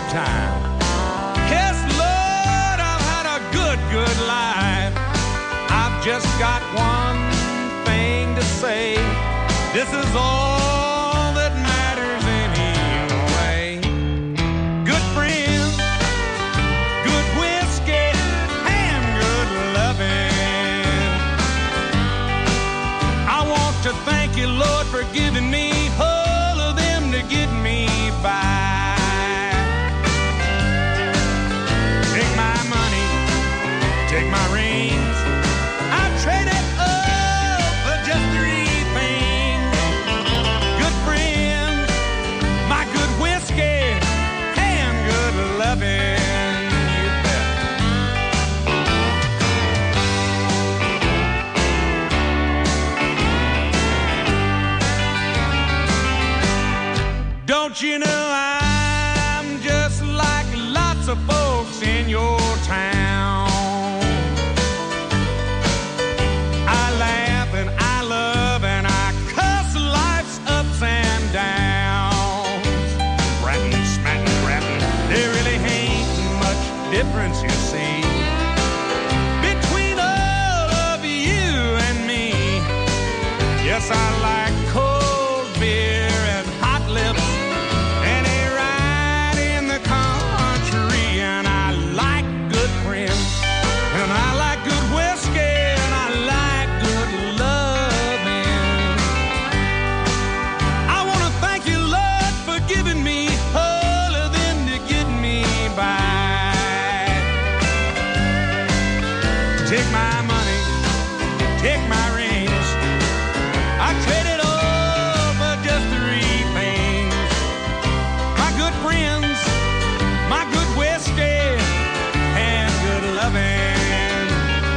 time. Yes, Lord, I've had a good life. I've just got one thing to say. This is all that matters anyway. Good friends, good whiskey, and good loving. I want to thank you, Lord, for giving me all of them to get me by. Take my money, take my rings, I trade it all for just three things. Good friends, my good whiskey, and good loving. You bet. Don't you know I'm just like lots of folks in your town? I laugh and I love and I cuss life's ups and downs. Ratting, smatting, rapping, there really ain't much difference, you see, between all of you and me. Yes, I like cold beer and hot lips and a ride in the country, and I like good friends, and I like good whiskey, and I like good loving. I want to thank you, Lord, for giving me all of them to get me by. Take my money, take my rings, I trade it all for just three things. My good friends, my good whiskey, and good loving.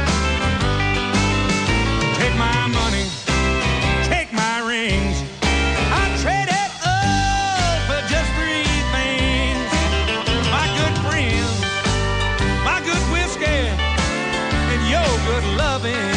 Take my money, take my rings, I trade it all for just three things. My good friends, my good whiskey, and your good loving.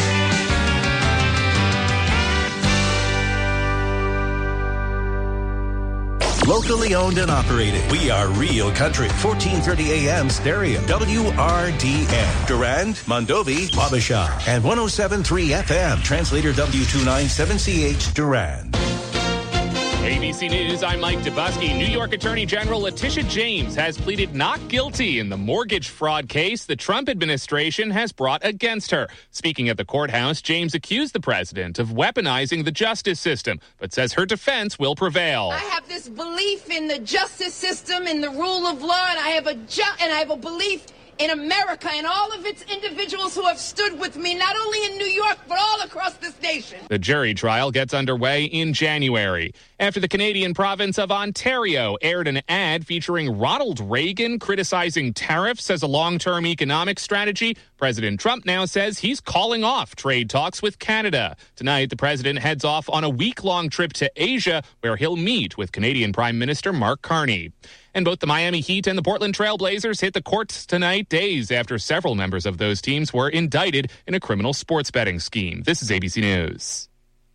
Locally owned and operated. We are Real Country. 1430 AM stereo. WRDN. Durand, Mondovi, Wabasha. And 107.3 FM. Translator W297CH Durand. ABC News, I'm Mike Dubusky. New York Attorney General Letitia James has pleaded not guilty in the mortgage fraud case the Trump administration has brought against her. Speaking at the courthouse, James accused the president of weaponizing the justice system, but says her defense will prevail. I have this belief in the justice system, in the rule of law, and I have a belief in America and all of its individuals who have stood with me, not only in New York, but all across this nation. The jury trial gets underway in January. After the Canadian province of Ontario aired an ad featuring Ronald Reagan criticizing tariffs as a long-term economic strategy, President Trump now says he's calling off trade talks with Canada. Tonight, the president heads off on a week-long trip to Asia, where he'll meet with Canadian Prime Minister Mark Carney. And both the Miami Heat and the Portland Trail Blazers hit the courts tonight, days after several members of those teams were indicted in a criminal sports betting scheme. This is ABC News.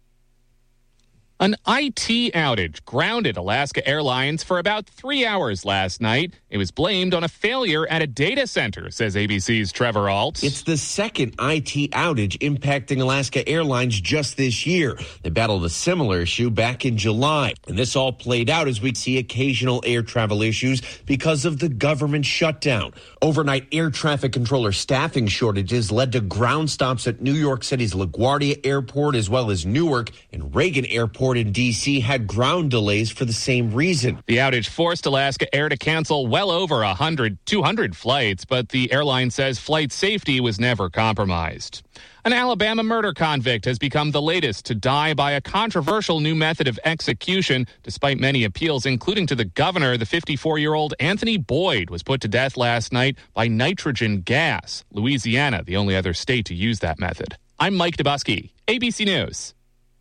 An IT outage grounded Alaska Airlines for about 3 hours last night. It was blamed on a failure at a data center, says ABC's Trevor Alt. It's the second IT outage impacting Alaska Airlines just this year. They battled a similar issue back in July. And this all played out as we see occasional air travel issues because of the government shutdown. Overnight air traffic controller staffing shortages led to ground stops at New York City's LaGuardia Airport as well as Newark, and Reagan Airport in D.C. had ground delays for the same reason. The outage forced Alaska Air to cancel well over 200 flights, but the airline says flight safety was never compromised. An Alabama murder convict has become the latest to die by a controversial new method of execution. Despite many appeals, including to the governor, the 54-year-old Anthony Boyd was put to death last night by nitrogen gas. Louisiana, the only other state to use that method. I'm Mike Dubusky, ABC News.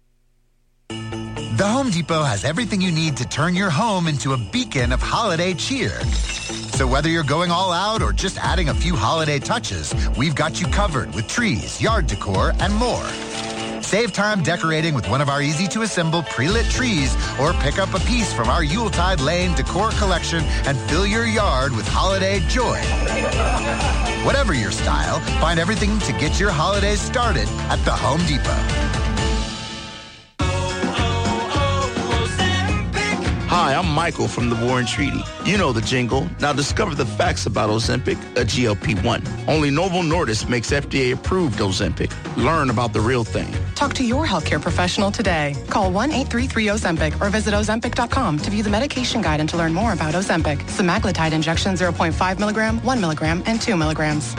The Home Depot has everything you need to turn your home into a beacon of holiday cheer. So whether you're going all out or just adding a few holiday touches, we've got you covered with trees, yard decor, and more. Save time decorating with one of our easy-to-assemble pre-lit trees or pick up a piece from our Yuletide Lane decor collection and fill your yard with holiday joy. Whatever your style, find everything to get your holidays started at the Home Depot. Hi, I'm Michael from the War and Treaty. You know the jingle. Now discover the facts about Ozempic, a GLP-1. Only Novo Nordisk makes FDA-approved Ozempic. Learn about the real thing. Talk to your healthcare professional today. Call 1-833-OZEMPIC or visit Ozempic.com to view the medication guide and to learn more about Ozempic. Semaglutide injection 0.5 milligram, 1 milligram, and 2 milligrams.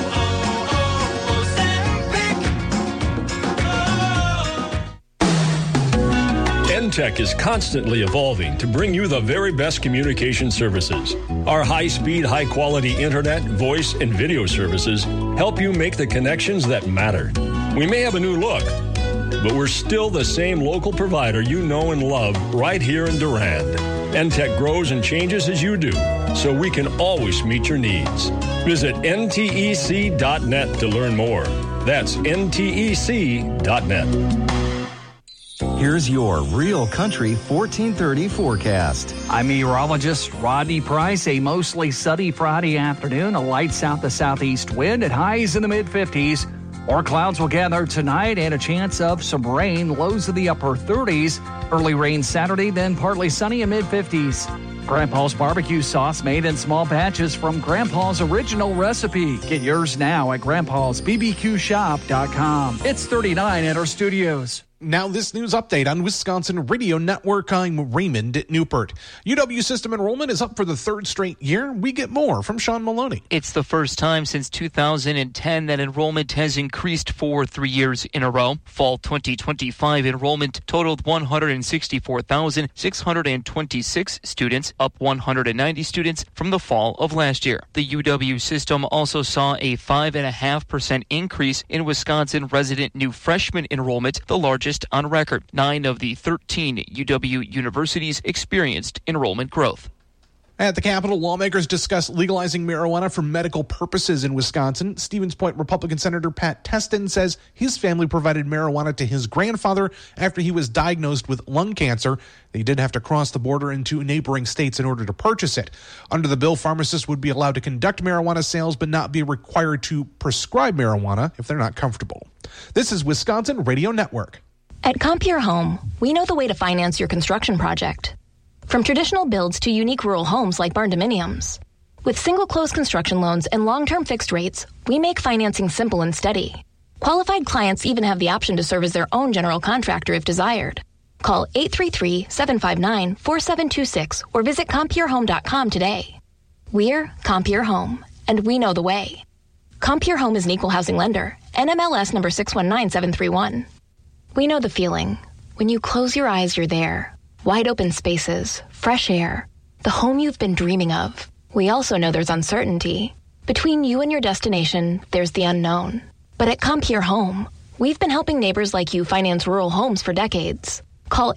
NTech is constantly evolving to bring you the very best communication services. Our high-speed, high-quality internet, voice, and video services help you make the connections that matter. We may have a new look, but we're still the same local provider you know and love right here in Durand. NTech grows and changes as you do, so we can always meet your needs. Visit ntec.net to learn more. That's ntec.net. Here's your Real Country 1430 forecast. I'm meteorologist Rodney Price. A mostly sunny Friday afternoon, a light south to southeast wind at highs in the mid-50s. More clouds will gather tonight and a chance of some rain, lows in the upper 30s. Early rain Saturday, then partly sunny in mid-50s. Grandpa's barbecue sauce made in small batches from Grandpa's original recipe. Get yours now at grandpa'sbbqshop.com. It's 39 at our studios. Now this news update on Wisconsin Radio Network. I'm Raymond at Newport. UW system enrollment is up for the third straight year. We get more from Sean Maloney. It's the first time since 2010 that enrollment has increased for 3 years in a row. Fall 2025 enrollment totaled 164,626 students, up 190 students from the fall of last year. The UW system also saw a 5.5% increase in Wisconsin resident new freshman enrollment, the largest on record. 9 of the 13 UW universities experienced enrollment growth. At the Capitol, lawmakers discuss legalizing marijuana for medical purposes in Wisconsin. Stevens Point Republican Senator Pat Testin says his family provided marijuana to his grandfather after he was diagnosed with lung cancer. They did have to cross the border into neighboring states in order to purchase it. Under the bill, pharmacists would be allowed to conduct marijuana sales but not be required to prescribe marijuana if they're not comfortable. This is Wisconsin Radio Network. At Compeer Home, we know the way to finance your construction project. From traditional builds to unique rural homes like barn dominiums. With single-close construction loans and long-term fixed rates, we make financing simple and steady. Qualified clients even have the option to serve as their own general contractor if desired. Call 833-759-4726 or visit CompierHome.com today. We're Compeer Home, and we know the way. Compeer Home is an equal housing lender, NMLS number 619731. We know the feeling. When you close your eyes, you're there. Wide open spaces, fresh air, the home you've been dreaming of. We also know there's uncertainty. Between you and your destination, there's the unknown. But at Compeer Home, we've been helping neighbors like you finance rural homes for decades. Call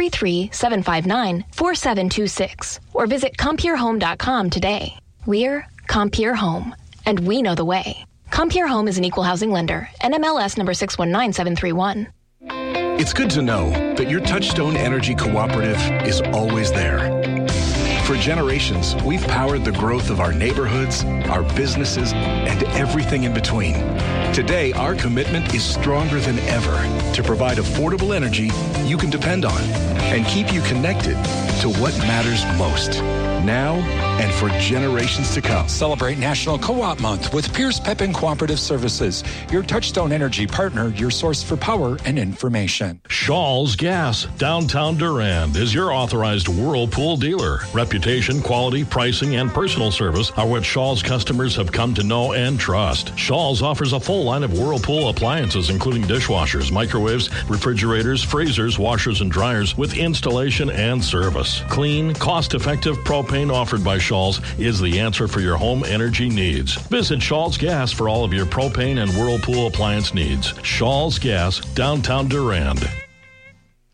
833-759-4726 or visit CompierHome.com today. We're Compeer Home, and we know the way. Compeer Home is an equal housing lender, NMLS number 619731. It's good to know that your Touchstone Energy Cooperative is always there. For generations, we've powered the growth of our neighborhoods, our businesses, and everything in between. Today, our commitment is stronger than ever to provide affordable energy you can depend on and keep you connected to what matters most, now and for generations to come. Celebrate National Co-op Month with Pierce Pepin Cooperative Services, your Touchstone Energy partner, your source for power and information. Shaw's Gas, downtown Durand, is your authorized Whirlpool dealer. Reputation, quality, pricing, and personal service are what Shaw's customers have come to know and trust. Shaw's offers a full line of Whirlpool appliances, including dishwashers, microwaves, refrigerators, freezers, washers, and dryers with installation and service. Clean, cost-effective propane offered by Shaw's is the answer for your home energy needs. Visit Shaw's Gas for all of your propane and Whirlpool appliance needs. Shaw's Gas, downtown Durand.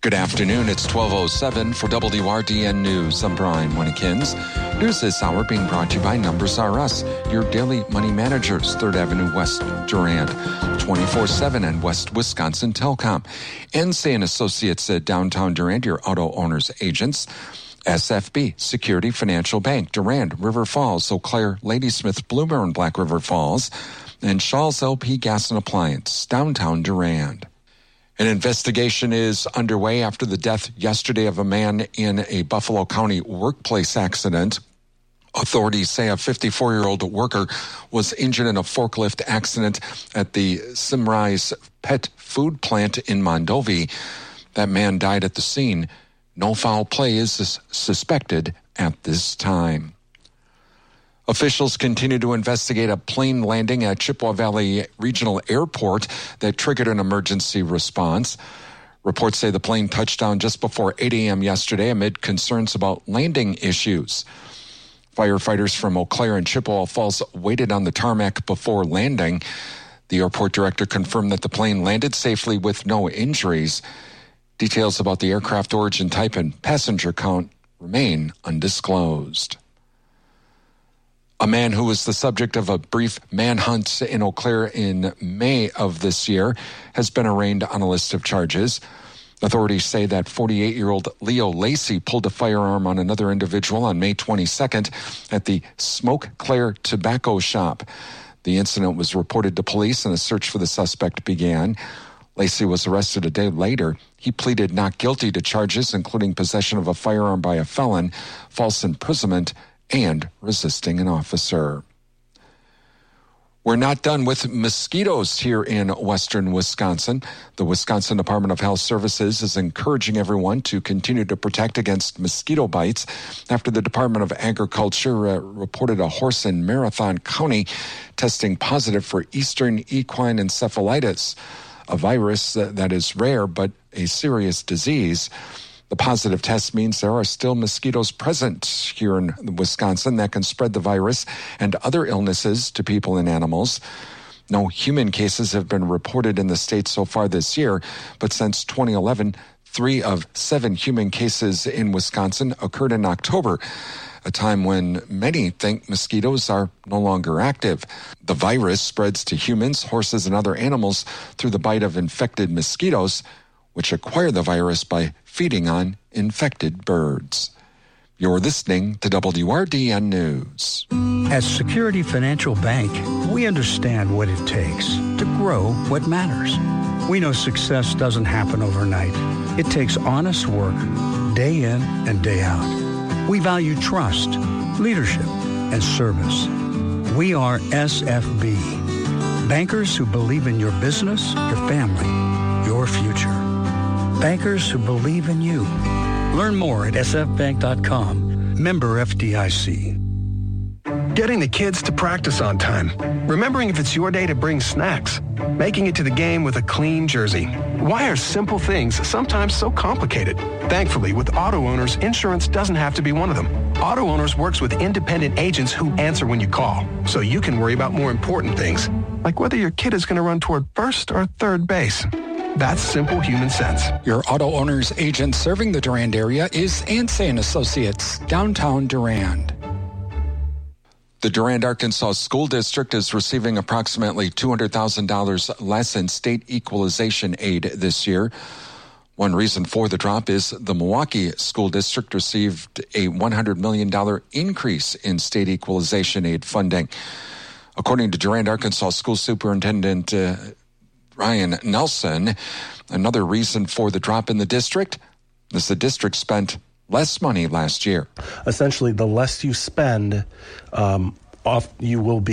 Good afternoon. It's 12:07 for WRDN News. I'm Brian Winnikins. News this hour being brought to you by Numbers R Us, your daily money managers, 3rd Avenue West, Durand, 24/7 and West Wisconsin Telecom. NC and Associates at Downtown Durand, your auto owners agents. SFB, Security Financial Bank, Durand, River Falls, Eau Claire, Ladysmith, Bloomer, and Black River Falls. And Shaw's LP Gas and Appliance, Downtown Durand. An investigation is underway after the death yesterday of a man in a Buffalo County workplace accident. Authorities say a 54-year-old worker was injured in a forklift accident at the Simrise pet food plant in Mondovi. That man died at the scene. No foul play is suspected at this time. Officials continue to investigate a plane landing at Chippewa Valley Regional Airport that triggered an emergency response. Reports say the plane touched down just before 8 a.m. yesterday amid concerns about landing issues. Firefighters from Eau Claire and Chippewa Falls waited on the tarmac before landing. The airport director confirmed that the plane landed safely with no injuries. Details about the aircraft origin, type, and passenger count remain undisclosed. A man who was the subject of a brief manhunt in Eau Claire in May of this year has been arraigned on a list of charges. Authorities say that 48-year-old Leo Lacey pulled a firearm on another individual on May 22nd at the Smoke Claire Tobacco Shop. The incident was reported to police and a search for the suspect began. Lacey was arrested a day later. He pleaded not guilty to charges including possession of a firearm by a felon, false imprisonment, and resisting an officer. We're not done with mosquitoes here in western Wisconsin. The Wisconsin Department of Health Services is encouraging everyone to continue to protect against mosquito bites after the Department of Agriculture reported a horse in Marathon County testing positive for Eastern equine encephalitis, a virus that is rare but a serious disease. The positive test means there are still mosquitoes present here in Wisconsin that can spread the virus and other illnesses to people and animals. No human cases have been reported in the state so far this year, but since 2011, 3 of 7 human cases in Wisconsin occurred in October, a time when many think mosquitoes are no longer active. The virus spreads to humans, horses, and other animals through the bite of infected mosquitoes, which acquire the virus by feeding on infected birds. You're listening to WRDN News. At Security Financial Bank, we understand what it takes to grow what matters. We know success doesn't happen overnight. It takes honest work, day in and day out. We value trust, leadership, and service. We are SFB, bankers who believe in your business, your family, your future. Bankers who believe in you. Learn more at sfbank.com. Member FDIC. Getting the kids to practice on time. Remembering if it's your day to bring snacks. Making it to the game with a clean jersey. Why are simple things sometimes so complicated? Thankfully, with Auto Owners, insurance doesn't have to be one of them. Auto Owners works with independent agents who answer when you call, so you can worry about more important things, like whether your kid is going to run toward first or third base. That's simple human sense. Your Auto Owners agent serving the Durand area is Ansay & Associates, downtown Durand. The Durand, Arkansas School District is receiving approximately $200,000 less in state equalization aid this year. One reason for the drop is the Milwaukee School District received a $100 million increase in state equalization aid funding. According to Durand, Arkansas School Superintendent Ryan Nelson, another reason for the drop in the district is the district spent less money last year. Essentially, the less you spend, you will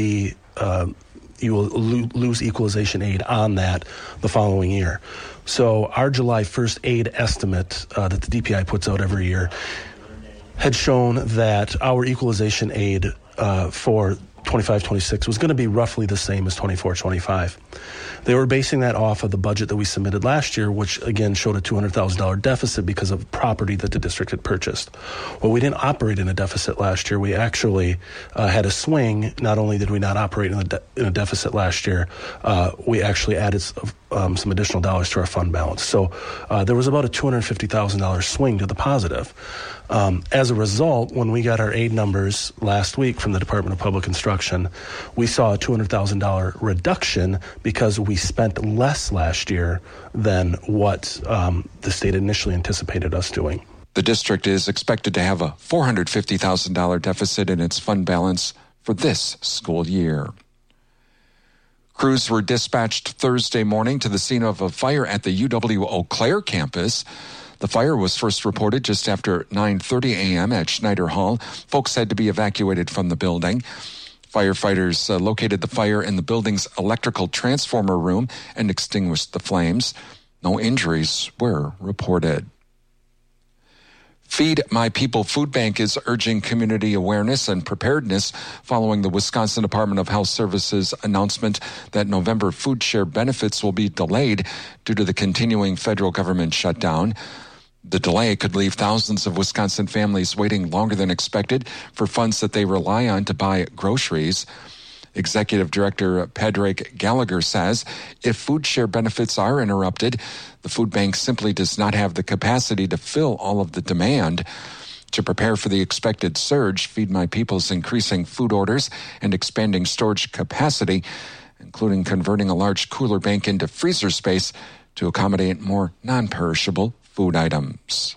lose equalization aid on that the following year. So our July 1st aid estimate that the DPI puts out every year had shown that our equalization aid for 25-26 was going to be roughly the same as 24-25. They were basing that off of the budget that we submitted last year, which again showed a $200,000 deficit because of property that the district had purchased. Well, we didn't operate in a deficit last year. We actually had a swing. Not only did we not operate in a deficit last year, we actually added some additional dollars to our fund balance. So there was about a $250,000 swing to the positive. As a result, when we got our aid numbers last week from the Department of Public Instruction, we saw a $200,000 reduction because we spent less last year than what the state initially anticipated us doing. The district is expected to have a $450,000 deficit in its fund balance for this school year. Crews were dispatched Thursday morning to the scene of a fire at the UW Eau Claire campus. The fire was first reported just after 9:30 a.m. at Schneider Hall. Folks had to be evacuated from the building. Firefighters located the fire in the building's electrical transformer room and extinguished the flames. No injuries were reported. Feed My People Food Bank is urging community awareness and preparedness following the Wisconsin Department of Health Services announcement that November food share benefits will be delayed due to the continuing federal government shutdown. The delay could leave thousands of Wisconsin families waiting longer than expected for funds that they rely on to buy groceries. Executive Director Padraig Gallagher says if food share benefits are interrupted, the food bank simply does not have the capacity to fill all of the demand. To prepare for the expected surge, Feed My People is increasing food orders and expanding storage capacity, including converting a large cooler bank into freezer space to accommodate more non-perishable food items.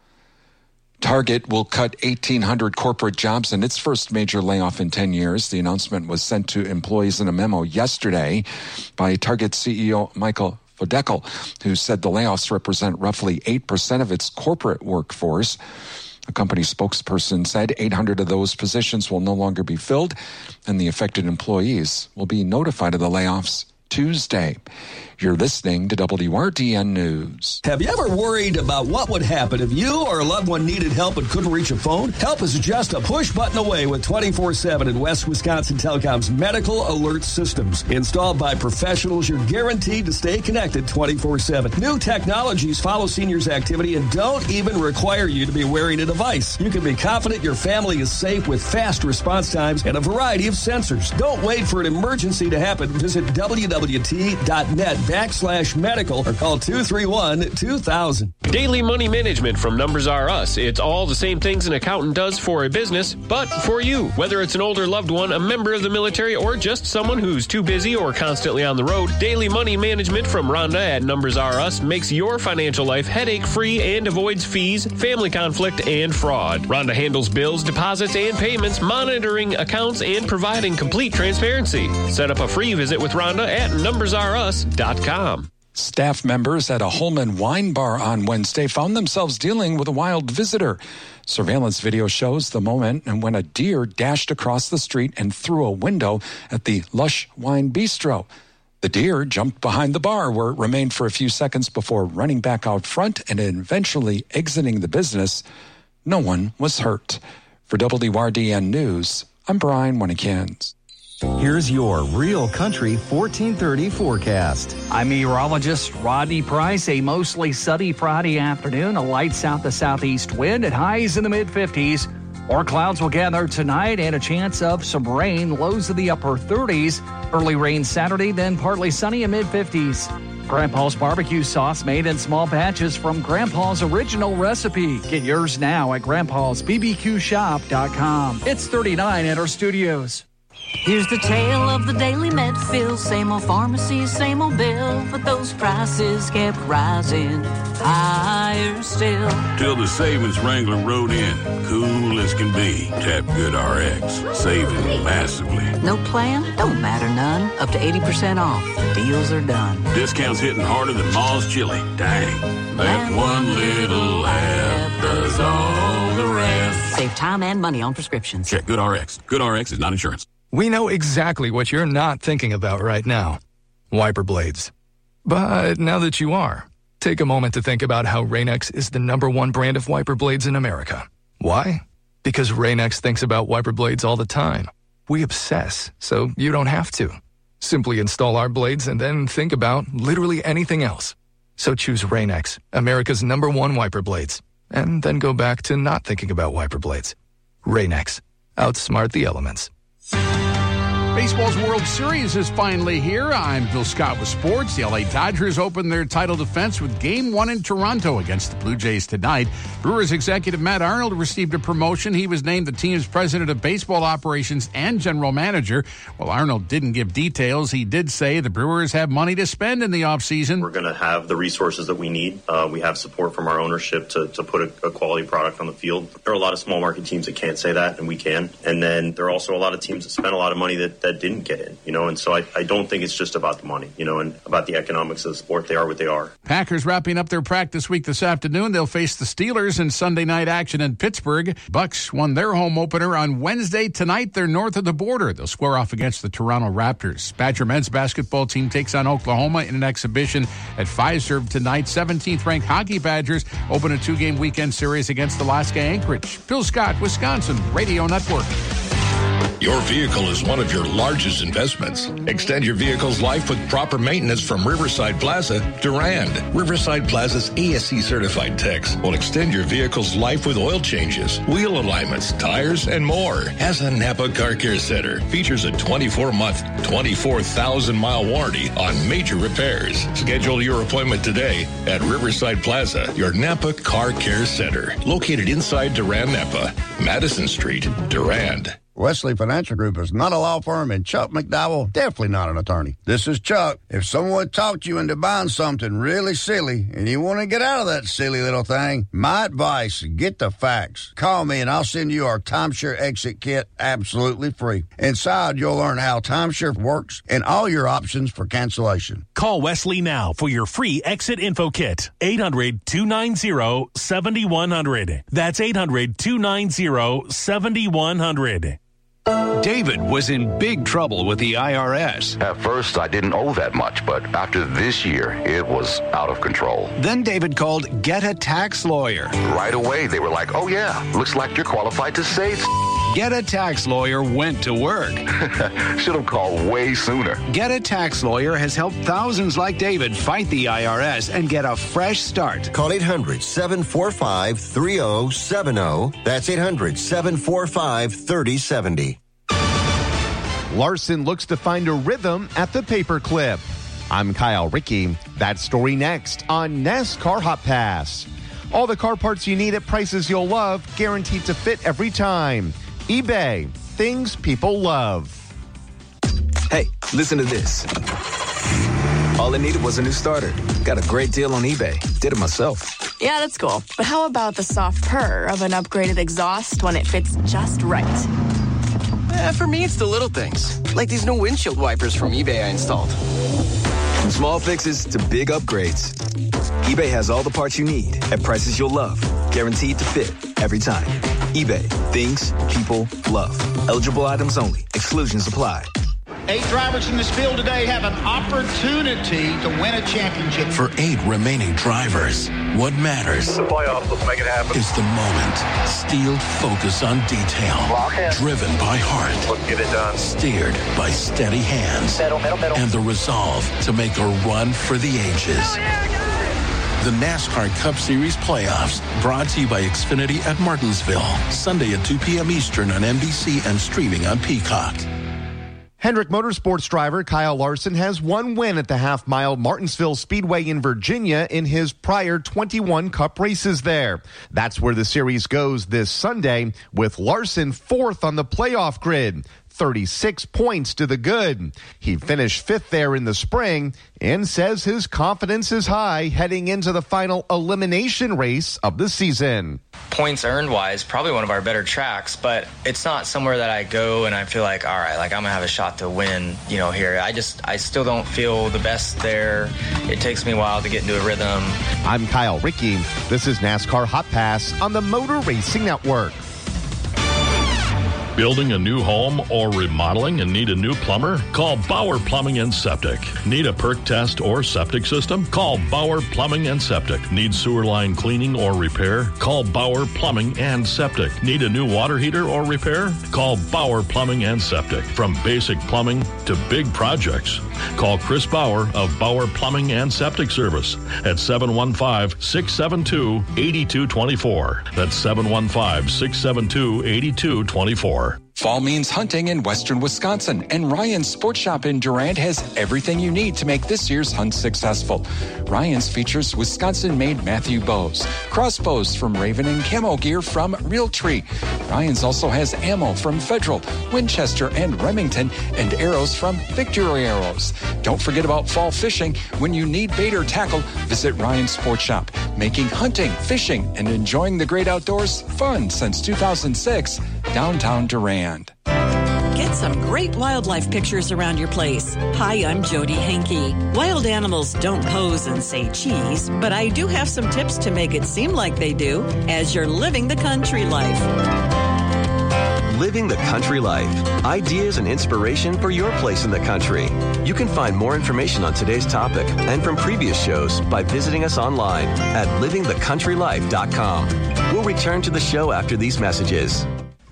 Target will cut 1,800 corporate jobs in its first major layoff in 10 years. The announcement was sent to employees in a memo yesterday by Target CEO Michael Fedeckel, who said the layoffs represent roughly 8% of its corporate workforce. A company spokesperson said 800 of those positions will no longer be filled, and the affected employees will be notified of the layoffs Tuesday. You're listening to WRDN News. Have you ever worried about what would happen if you or a loved one needed help and couldn't reach a phone? Help is just a push button away with 24/7 in West Wisconsin Telecom's medical alert systems. Installed by professionals, you're guaranteed to stay connected 24/7. New technologies follow seniors' activity and don't even require you to be wearing a device. You can be confident your family is safe with fast response times and a variety of sensors. Don't wait for an emergency to happen. Visit WWT.net/medical or call 231-2000. Daily money management from Numbers R Us. It's all the same things an accountant does for a business, but for you. Whether it's an older loved one, a member of the military, or just someone who's too busy or constantly on the road, daily money management from Rhonda at Numbers R Us makes your financial life headache-free and avoids fees, family conflict, and fraud. Rhonda handles bills, deposits, and payments, monitoring accounts, and providing complete transparency. Set up a free visit with Rhonda at numbersrus.com. Staff members at a Holman wine bar on Wednesday found themselves dealing with a wild visitor. Surveillance video shows the moment when a deer dashed across the street and through a window at the Lush Wine Bistro. The deer jumped behind the bar where it remained for a few seconds before running back out front and eventually exiting the business. No one was hurt. For WRDN News, I'm Brian Winnikins. Here's your Real Country 1430 forecast. I'm meteorologist Rodney Price. A mostly sunny Friday afternoon, a light south to southeast wind at highs in the mid-50s. More clouds will gather tonight and a chance of some rain, lows in the upper 30s. Early rain Saturday, then partly sunny in mid-50s. Grandpa's barbecue sauce made in small batches from Grandpa's original recipe. Get yours now at grandpa'sbbqshop.com. It's 39 at our studios. Here's the tale of the daily Medfield. Same old pharmacy, same old bill, but those prices kept rising higher still. Till the savings Wrangler rode in, cool as can be. Tap Good RX, saving massively. No plan? Don't matter none. Up to 80% off. Deals are done. Discounts hitting harder than Ma's chili. Dang. That one little app does all the rest. Save time and money on prescriptions. Check Good RX. Good RX is not insurance. We know exactly what you're not thinking about right now. Wiper blades. But now that you are, take a moment to think about how Rain-X is the #1 brand of wiper blades in America. Why? Because Rain-X thinks about wiper blades all the time. We obsess, so you don't have to. Simply install our blades and then think about literally anything else. So choose Rain-X, America's #1 wiper blades, and then go back to not thinking about wiper blades. Rain-X. Outsmart the elements. Baseball's World Series is finally here. I'm Bill Scott with sports. The LA Dodgers open their title defense with Game 1 in Toronto against the Blue Jays tonight. Brewers executive Matt Arnold received a promotion. He was named the team's president of baseball operations and general manager. While Arnold didn't give details, he did say the Brewers have money to spend in the offseason. We're going to have the resources that we need. We have support from our ownership to put a quality product on the field. There are a lot of small market teams that can't say that, and we can. And then there are also a lot of teams that spend a lot of money that didn't get in, and so I don't think it's just about the money, and about the economics of the sport. They are what they are. Packers wrapping up their practice week this afternoon. They'll face the Steelers in Sunday night action in Pittsburgh. Bucks won their home opener on Wednesday. Tonight, they're north of the border. They'll square off against the Toronto Raptors. Badger men's basketball team takes on Oklahoma in an exhibition at Fiserv tonight. 17th-ranked Hockey Badgers open a 2-game weekend series against Alaska Anchorage. Phil Scott, Wisconsin Radio Network. Your vehicle is one of your largest investments. Extend your vehicle's life with proper maintenance from Riverside Plaza, Durand. Riverside Plaza's ASE certified techs will extend your vehicle's life with oil changes, wheel alignments, tires, and more. As a Napa Car Care Center features a 24-month, 24,000-mile warranty on major repairs. Schedule your appointment today at Riverside Plaza, your Napa Car Care Center, located inside Durand Napa, Madison Street, Durand. Wesley Financial Group is not a law firm, and Chuck McDowell, definitely not an attorney. This is Chuck. If someone talked you into buying something really silly and you want to get out of that silly little thing, my advice, get the facts. Call me and I'll send you our timeshare exit kit absolutely free. Inside, you'll learn how timeshare works and all your options for cancellation. Call Wesley now for your free exit info kit. 800-290-7100. That's 800-290-7100. David was in big trouble with the IRS. At first, I didn't owe that much, but after this year, it was out of control. Then David called Get a Tax Lawyer. Right away, they were like, oh yeah, looks like you're qualified to save. Get a Tax Lawyer went to work. Should have called way sooner. Get a Tax Lawyer has helped thousands like David fight the IRS and get a fresh start. Call 800-745-3070. That's 800-745-3070. Larson looks to find a rhythm at the Paperclip. I'm Kyle Rickey. That story next on NASCAR Hot Pass. All the car parts you need at prices you'll love, guaranteed to fit every time. eBay, things people love. Hey, listen to this. All I needed was a new starter. Got a great deal on eBay. Did it myself. Yeah, that's cool. But how about the soft purr of an upgraded exhaust when it fits just right? For me, it's the little things, like these new windshield wipers from eBay I installed. From small fixes to big upgrades, eBay has all the parts you need at prices you'll love, guaranteed to fit every time. eBay, things people love. Eligible items only. Exclusions apply. 8 drivers in this field today have an opportunity to win a championship. For 8 remaining drivers, what matters the playoffs. Let's make it happen. Is the moment. Steeled focus on detail. Driven by heart. Let's get it done. Steered by steady hands. Middle. And the resolve to make a run for the ages. The NASCAR Cup Series playoffs, brought to you by Xfinity at Martinsville. Sunday at 2 p.m. Eastern on NBC and streaming on Peacock. Hendrick Motorsports driver Kyle Larson has one win at the half-mile Martinsville Speedway in Virginia in his prior 21 Cup races there. That's where the series goes this Sunday, with Larson 4th on the playoff grid. 36 points to the good. He finished 5th there in the spring and says his confidence is high heading into the final elimination race of the season. Points earned wise, probably one of our better tracks, but it's not somewhere that I go and I feel like, all right, like I'm gonna have a shot to win, here. I still don't feel the best there. It takes me a while to get into a rhythm. I'm Kyle Rickey. This is NASCAR Hot Pass on the Motor Racing Network. Building a new home or remodeling and need a new plumber? Call Bauer Plumbing and Septic. Need a perk test or septic system? Call Bauer Plumbing and Septic. Need sewer line cleaning or repair? Call Bauer Plumbing and Septic. Need a new water heater or repair? Call Bauer Plumbing and Septic. From basic plumbing to big projects. Call Chris Bauer of Bauer Plumbing and Septic Service at 715-672-8224. That's 715-672-8224. Fall means hunting in western Wisconsin, and Ryan's Sports Shop in Durand has everything you need to make this year's hunt successful. Ryan's features Wisconsin-made Matthew bows, crossbows from Raven, and camo gear from Realtree. Ryan's also has ammo from Federal, Winchester, and Remington, and arrows from Victory Arrows. Don't forget about fall fishing. When you need bait or tackle, visit Ryan's Sports Shop, making hunting, fishing, and enjoying the great outdoors fun since 2006. Downtown Durand. Get some great wildlife pictures around your place. Hi, I'm Jody Henke. Wild animals don't pose and say cheese, but I do have some tips to make it seem like they do as you're living the country life. Living the Country Life. Ideas and inspiration for your place in the country. You can find more information on today's topic and from previous shows by visiting us online at livingthecountrylife.com. We'll return to the show after these messages.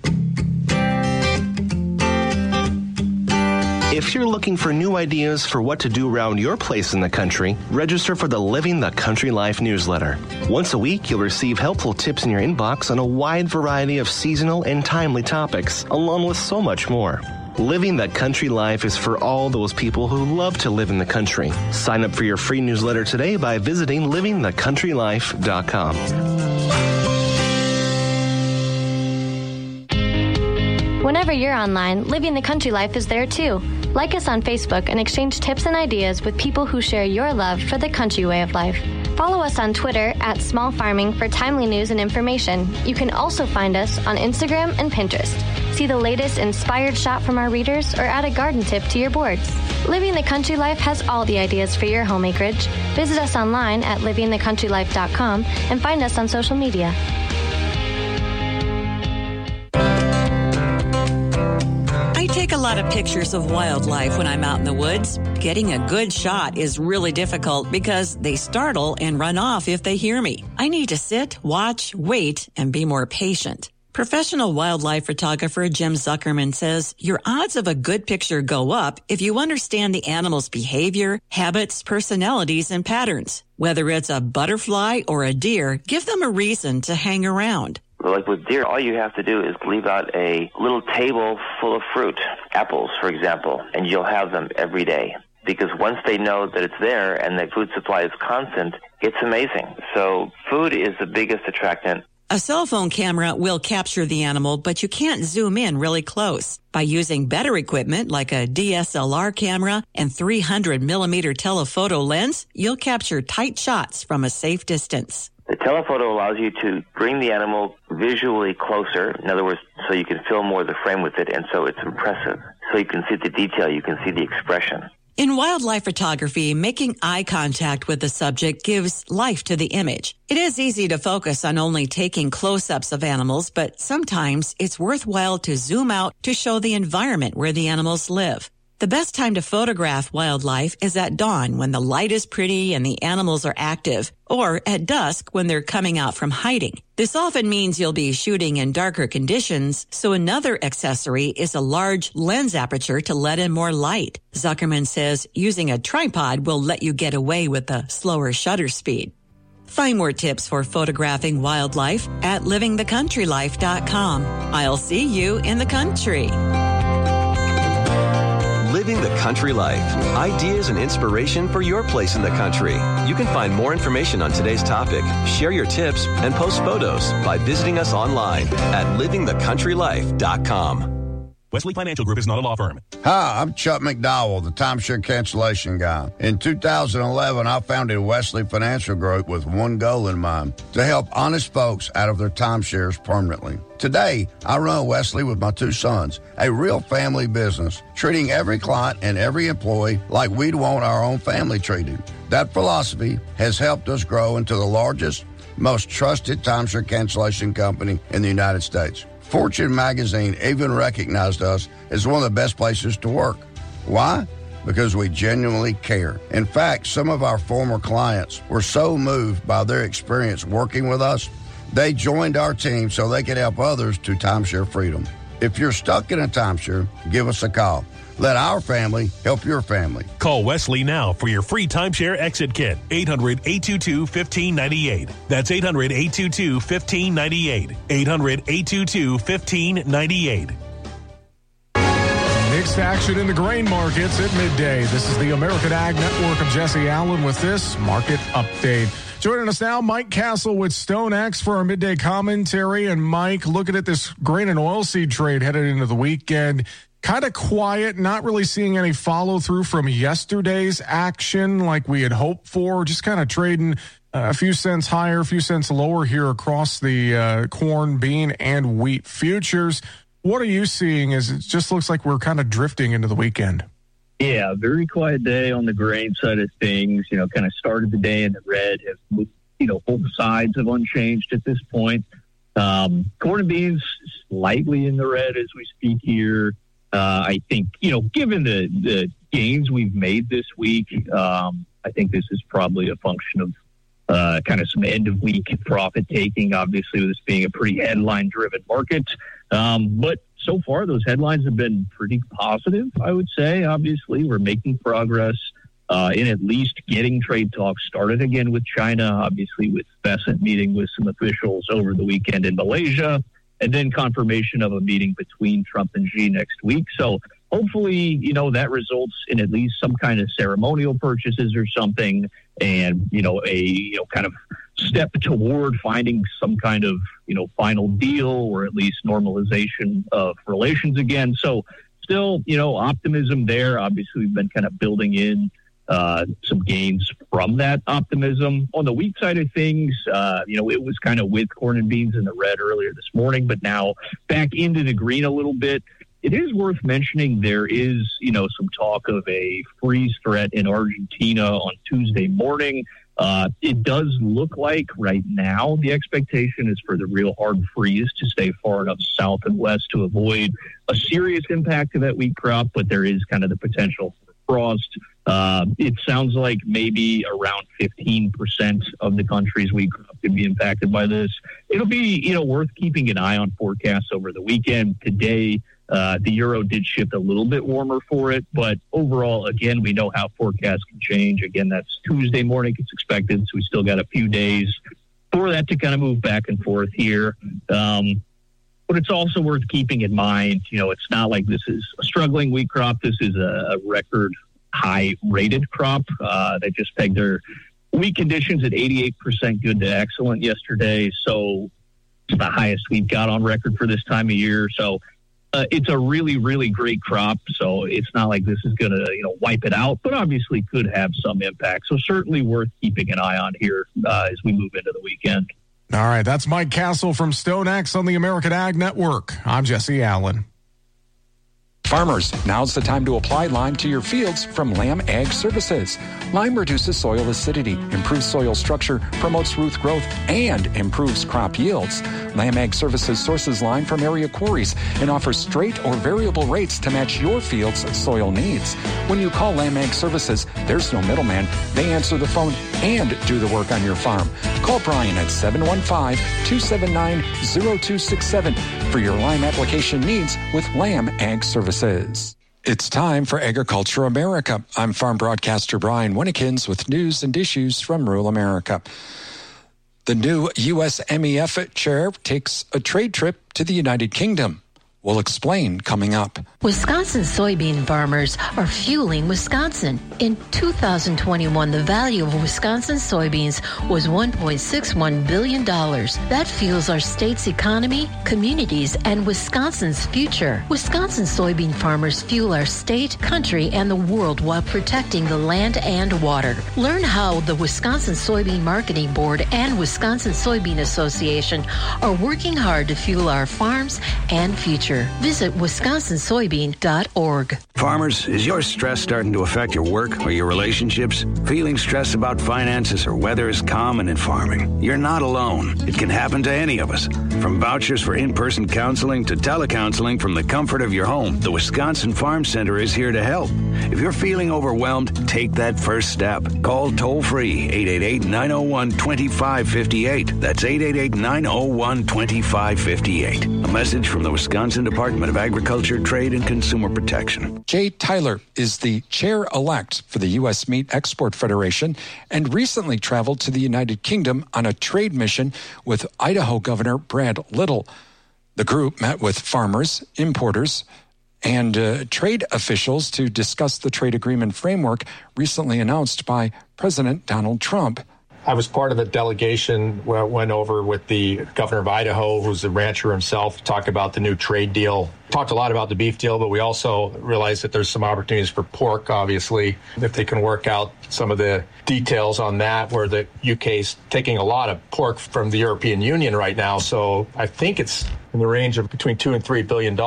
If you're looking for new ideas for what to do around your place in the country, register for the Living the Country Life newsletter. Once a week, you'll receive helpful tips in your inbox on a wide variety of seasonal and timely topics, along with so much more. Living the Country Life is for all those people who love to live in the country. Sign up for your free newsletter today by visiting livingthecountrylife.com. Whenever you're online, Living the Country Life is there too. Like us on Facebook and exchange tips and ideas with people who share your love for the country way of life. Follow us on Twitter at Small Farming for timely news and information. You can also find us on Instagram and Pinterest. See the latest inspired shot from our readers or add a garden tip to your boards. Living the Country Life has all the ideas for your home acreage. Visit us online at livingthecountrylife.com and find us on social media. I take a lot of pictures of wildlife when I'm out in the woods. Getting a good shot is really difficult because they startle and run off if they hear me. I need to sit, watch, wait, and be more patient. Professional wildlife photographer Jim Zuckerman says your odds of a good picture go up if you understand the animal's behavior, habits, personalities, and patterns. Whether it's a butterfly or a deer, give them a reason to hang around. Like with deer, all you have to do is leave out a little table full of fruit, apples, for example, and you'll have them every day. Because once they know that it's there and the food supply is constant, it's amazing. So food is the biggest attractant. A cell phone camera will capture the animal, but you can't zoom in really close. By using better equipment like a DSLR camera and 300-millimeter telephoto lens, you'll capture tight shots from a safe distance. The telephoto allows you to bring the animal visually closer, in other words, so you can fill more of the frame with it, and so it's impressive. So you can see the detail, you can see the expression. In wildlife photography, making eye contact with the subject gives life to the image. It is easy to focus on only taking close-ups of animals, but sometimes it's worthwhile to zoom out to show the environment where the animals live. The best time to photograph wildlife is at dawn when the light is pretty and the animals are active, or at dusk when they're coming out from hiding. This often means you'll be shooting in darker conditions, so another accessory is a large lens aperture to let in more light. Zuckerman says using a tripod will let you get away with a slower shutter speed. Find more tips for photographing wildlife at livingthecountrylife.com. I'll see you in the country. Living the Country Life. Ideas and inspiration for your place in the country. You can find more information on today's topic, share your tips, and post photos by visiting us online at livingthecountrylife.com. Wesley Financial Group is not a law firm. Hi, I'm Chuck McDowell, the timeshare cancellation guy. In 2011, I founded Wesley Financial Group with one goal in mind, to help honest folks out of their timeshares permanently. Today, I run Wesley with my two sons, a real family business, treating every client and every employee like we'd want our own family treated. That philosophy has helped us grow into the largest, most trusted timeshare cancellation company in the United States. Fortune magazine even recognized us as one of the best places to work. Why? Because we genuinely care. In fact, some of our former clients were so moved by their experience working with us, they joined our team so they could help others to timeshare freedom. If you're stuck in a timeshare, give us a call. Let our family help your family. Call Wesley now for your free timeshare exit kit. 800-822-1598. That's 800-822-1598. 800-822-1598. Mixed action in the grain markets at midday. This is the American Ag Network. I'm Jesse Allen with this market update. Joining us now, Mike Castle with StoneX for our midday commentary. And Mike, looking at this grain and oilseed trade headed into the weekend, kind of quiet, not really seeing any follow through from yesterday's action like we had hoped for, just kind of trading a few cents higher, a few cents lower here across the corn, bean, and wheat futures. What are you seeing as it just looks like we're kind of drifting into the weekend? Yeah, very quiet day on the grain side of things. Kind of started the day in the red. Have moved, both sides have unchanged at this point. Corn and beans slightly in the red as we speak here. I think, given the gains we've made this week, I think this is probably a function of kind of some end-of-week profit taking, obviously, with this being a pretty headline-driven market. But so far, those headlines have been pretty positive, I would say. Obviously, we're making progress in at least getting trade talks started again with China, obviously with Bessent meeting with some officials over the weekend in Malaysia, and then confirmation of a meeting between Trump and Xi next week. So hopefully, that results in at least some kind of ceremonial purchases or something, and, a kind of step toward finding some kind of, final deal or at least normalization of relations again. So still, optimism there. Obviously, we've been kind of building in some gains from that optimism. On the wheat side of things, it was kind of with corn and beans in the red earlier this morning, but now back into the green a little bit. It is worth mentioning there is, some talk of a freeze threat in Argentina on Tuesday morning. It does look like right now the expectation is for the real hard freeze to stay far enough south and west to avoid a serious impact to that wheat crop, but there is kind of the potential for frost. It sounds like maybe around 15% of the country's wheat crop could be impacted by this. It'll be, worth keeping an eye on forecasts over the weekend. Today, the euro did shift a little bit warmer for it, but overall, again, we know how forecasts can change. Again, that's Tuesday morning. It's expected, so we still got a few days for that to kind of move back and forth here. But it's also worth keeping in mind, it's not like this is a struggling wheat crop. This is a record high rated crop. They just pegged their wheat conditions at 88% good to excellent yesterday. So it's the highest we've got on record for this time of year. So it's a really, really great crop. So it's not like this is going to, wipe it out, but obviously could have some impact. So certainly worth keeping an eye on here as we move into the weekend. All right. That's Mike Castle from StoneX on the American Ag Network. I'm Jesse Allen. Farmers, now's the time to apply Lime to your fields from Lamb Ag Services. Lime reduces soil acidity, improves soil structure, promotes root growth, and improves crop yields. Lamb Ag Services sources lime from area quarries and offers straight or variable rates to match your field's soil needs. When you call Lamb Ag Services, there's no middleman. They answer the phone and do the work on your farm. Call Brian at 715-279-0267 for your lime application needs with Lamb Ag Services. It's time for Agriculture America. I'm farm broadcaster Brian Winnekins with news and issues from rural America. The new USMEF chair takes a trade trip to the United Kingdom. We'll explain coming up. Wisconsin soybean farmers are fueling Wisconsin. In 2021, the value of Wisconsin soybeans was $1.61 billion. That fuels our state's economy, communities, and Wisconsin's future. Wisconsin soybean farmers fuel our state, country, and the world while protecting the land and water. Learn how the Wisconsin Soybean Marketing Board and Wisconsin Soybean Association are working hard to fuel our farms and future. Visit wisconsinsoybean.org. Farmers, is your stress starting to affect your work or your relationships? Feeling stress about finances or weather is common in farming. You're not alone. It can happen to any of us. From vouchers for in-person counseling to telecounseling from the comfort of your home, the Wisconsin Farm Center is here to help. If you're feeling overwhelmed, take that first step. Call toll-free 888-901-2558. That's 888-901-2558. A message from the Wisconsin Department of Agriculture, Trade, and Consumer Protection. Jay Tyler is the chair-elect for the U.S. Meat Export Federation and recently traveled to the United Kingdom on a trade mission with Idaho Governor Brad Little. The group met with farmers, importers, and trade officials to discuss the trade agreement framework recently announced by President Donald Trump. I was part of the delegation where I went over with the governor of Idaho, who's a rancher himself, to talk about the new trade deal. Talked a lot about the beef deal, but we also realized that there's some opportunities for pork, obviously, if they can work out some of the details on that, where the UK's taking a lot of pork from the European Union right now. So I think it's in the range of between $2 and $3 billion.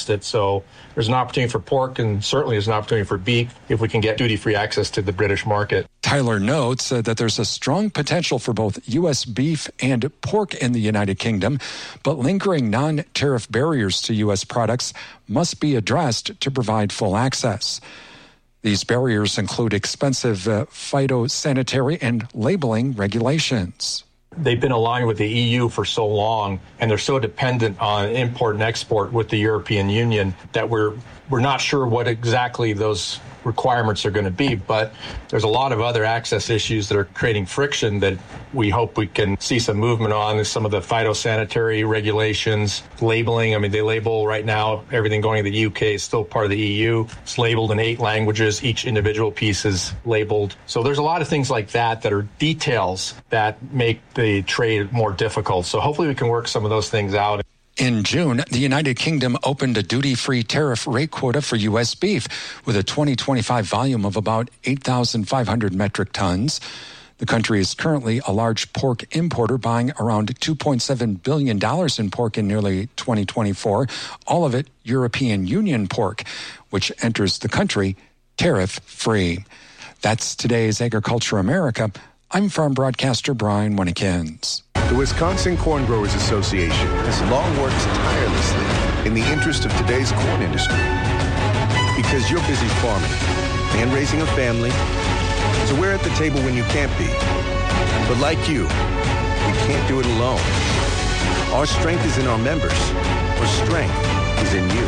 So there's an opportunity for pork, and certainly there's an opportunity for beef if we can get duty-free access to the British market. Tyler notes that there's a strong potential for both U.S. beef and pork in the United Kingdom, but lingering non-tariff barriers to U.S. products must be addressed to provide full access. These barriers include expensive phytosanitary and labeling regulations. They've been aligned with the EU for so long, and they're so dependent on import and export with the European Union that we're not sure what exactly those requirements are going to be. But there's a lot of other access issues that are creating friction that we hope we can see some movement on. Some of the phytosanitary regulations, labeling. I mean, they label right now everything going to the UK is still part of the EU. It's labeled in 8 languages. Each individual piece is labeled. So there's a lot of things like that that are details that make the trade more difficult. So hopefully we can work some of those things out. In June, the United Kingdom opened a duty-free tariff rate quota for U.S. beef with a 2025 volume of about 8,500 metric tons. The country is currently a large pork importer, buying around $2.7 billion in pork in nearly 2024, all of it European Union pork, which enters the country tariff-free. That's today's Agriculture America. I'm farm broadcaster Brian Winnekins. The Wisconsin Corn Growers Association has long worked tirelessly in the interest of today's corn industry. Because you're busy farming and raising a family, so we're at the table when you can't be. But like you, we can't do it alone. Our strength is in our members. Our strength is in you.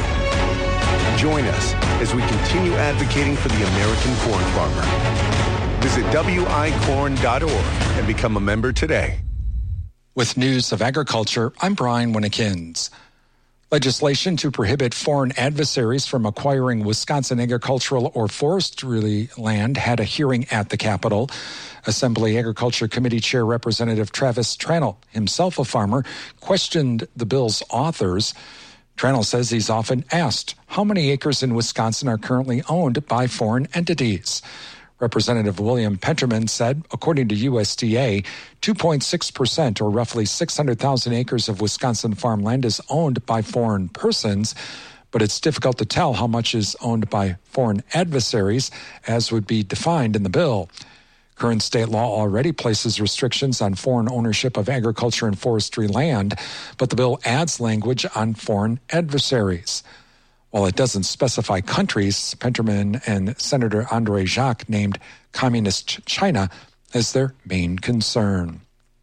Join us as we continue advocating for the American corn farmer. Visit wicorn.org and become a member today. With news of agriculture, I'm Brian Winnekins. Legislation to prohibit foreign adversaries from acquiring Wisconsin agricultural or forestry land had a hearing at the Capitol. Assembly Agriculture Committee Chair Representative Travis Tranel, himself a farmer, questioned the bill's authors. Tranel says he's often asked how many acres in Wisconsin are currently owned by foreign entities. Representative William Penterman said, according to USDA, 2.6%, or roughly 600,000 acres of Wisconsin farmland is owned by foreign persons, but it's difficult to tell how much is owned by foreign adversaries, as would be defined in the bill. Current state law already places restrictions on foreign ownership of agriculture and forestry land, but the bill adds language on foreign adversaries. While it doesn't specify countries, Penterman and Senator Andre Jacques named Communist China as their main concern.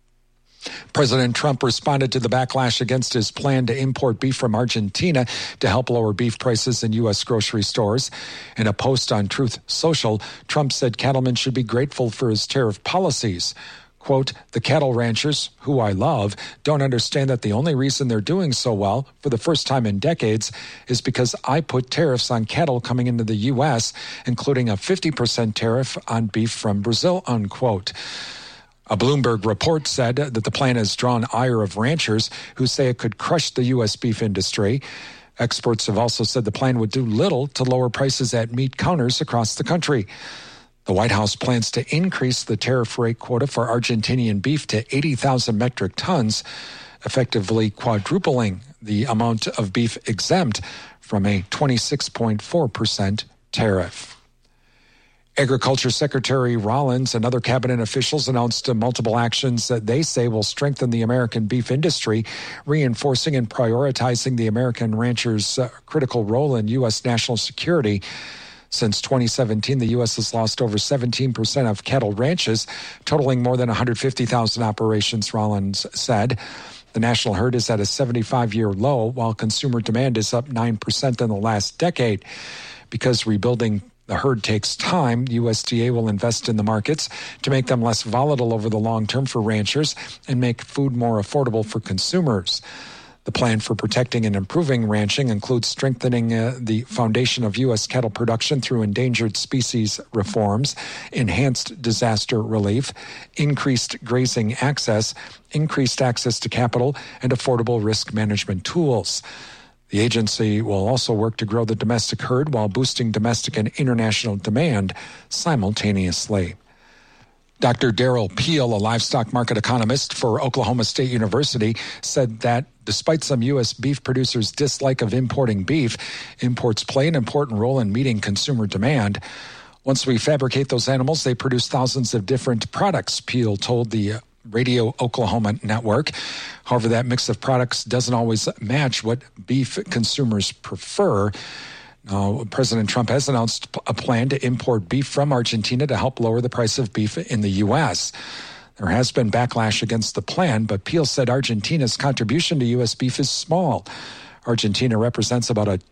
President Trump responded to the backlash against his plan to import beef from Argentina to help lower beef prices in U.S. grocery stores. In a post on Truth Social, Trump said cattlemen should be grateful for his tariff policies. Quote, the cattle ranchers, who I love, don't understand that the only reason they're doing so well for the first time in decades is because I put tariffs on cattle coming into the U.S., including a 50% tariff on beef from Brazil, unquote. A Bloomberg report said that the plan has drawn ire of ranchers who say it could crush the U.S. beef industry. Experts have also said the plan would do little to lower prices at meat counters across the country. The White House plans to increase the tariff rate quota for Argentinian beef to 80,000 metric tons, effectively quadrupling the amount of beef exempt from a 26.4% tariff. Agriculture Secretary Rollins and other cabinet officials announced multiple actions that they say will strengthen the American beef industry, reinforcing and prioritizing the American ranchers' critical role in U.S. national security. Since 2017, the U.S. has lost over 17% of cattle ranches, totaling more than 150,000 operations, Rollins said. The national herd is at a 75-year low, while consumer demand is up 9% in the last decade. Because rebuilding the herd takes time, USDA will invest in the markets to make them less volatile over the long term for ranchers and make food more affordable for consumers. The plan for protecting and improving ranching includes strengthening the foundation of U.S. cattle production through endangered species reforms, enhanced disaster relief, increased grazing access, increased access to capital, and affordable risk management tools. The agency will also work to grow the domestic herd while boosting domestic and international demand simultaneously. Dr. Daryl Peel, a livestock market economist for Oklahoma State University, said that despite some U.S. beef producers' dislike of importing beef, imports play an important role in meeting consumer demand. Once we fabricate those animals, they produce thousands of different products, Peel told the Radio Oklahoma network. However, that mix of products doesn't always match what beef consumers prefer. President Trump has announced a plan to import beef from Argentina to help lower the price of beef in the U.S. There has been backlash against the plan, but Peel said Argentina's contribution to U.S. beef is small. Argentina represents about a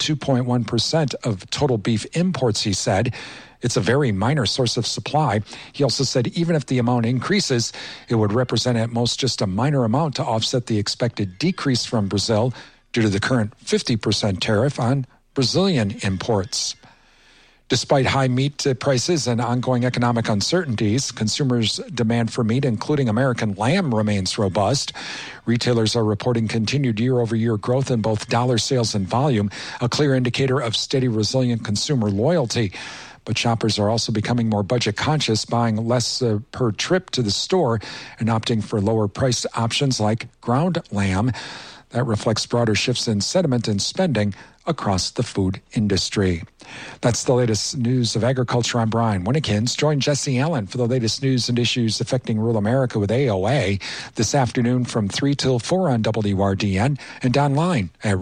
2.1% of total beef imports, he said. It's a very minor source of supply. He also said even if the amount increases, it would represent at most just a minor amount to offset the expected decrease from Brazil due to the current 50% tariff on Brazilian imports. Despite high meat prices and ongoing economic uncertainties, consumers' demand for meat, including American lamb, remains robust. Retailers are reporting continued year-over-year growth in both dollar sales and volume, a clear indicator of steady, resilient consumer loyalty. But shoppers are also becoming more budget conscious, buying less per trip to the store and opting for lower priced options like ground lamb. That reflects broader shifts in sentiment and spending across the food industry. That's the latest news of agriculture. I'm Brian Winnekins. Join Jesse Allen for the latest news and issues affecting rural America with AOA this afternoon from 3 till 4 on WRDN and online at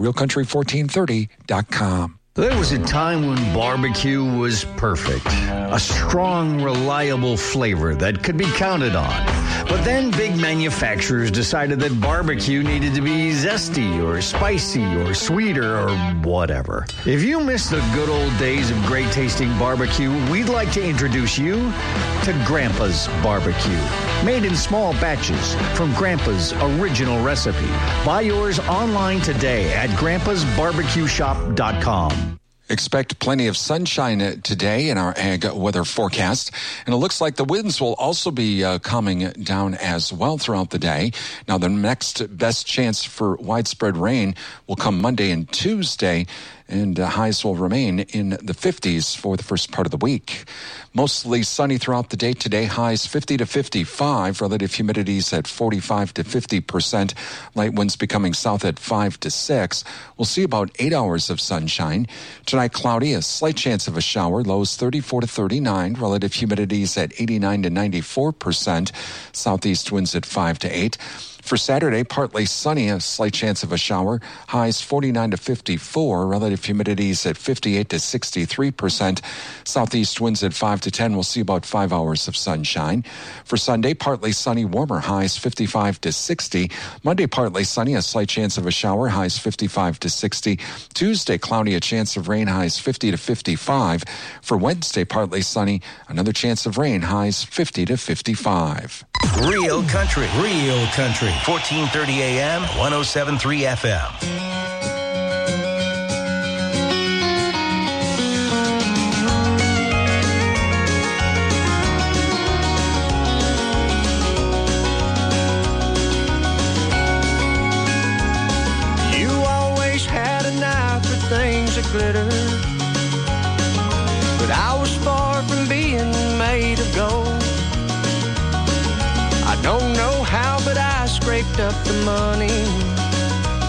realcountry1430.com. There was a time when barbecue was perfect. A strong, reliable flavor that could be counted on. But then big manufacturers decided that barbecue needed to be zesty or spicy or sweeter or whatever. If you miss the good old days of great tasting barbecue, we'd like to introduce you to Grandpa's Barbecue. Made in small batches from Grandpa's original recipe. Buy yours online today at grandpasbarbecueshop.com. Expect plenty of sunshine today in our ag weather forecast. And it looks like the winds will also be calming down as well throughout the day. Now, the next best chance for widespread rain will come Monday and Tuesday, and highs will remain in the 50s for the first part of the week. Mostly sunny throughout the day today, highs 50 to 55, relative humidities at 45 to 50%, light winds becoming south at 5 to 6. We'll see about 8 hours of sunshine. Tonight, cloudy, a slight chance of a shower, lows 34 to 39, relative humidities at 89 to 94%, southeast winds at 5 to 8. For Saturday, partly sunny, a slight chance of a shower. Highs 49 to 54, relative humidities at 58 to 63%. Southeast winds at 5 to 10. We'll see about 5 hours of sunshine. For Sunday, partly sunny, warmer, highs 55 to 60. Monday, partly sunny, a slight chance of a shower, highs 55 to 60. Tuesday, cloudy, a chance of rain, highs 50 to 55. For Wednesday, partly sunny, another chance of rain, highs 50 to 55. Real country, 1430 AM, 107.3 FM. You always had an eye for things that glitter, but I was far from being made of gold. I don't know how, but I scraped up the money.